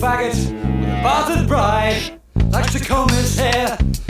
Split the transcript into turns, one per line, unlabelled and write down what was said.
faggot with a battered bride likes to comb his hair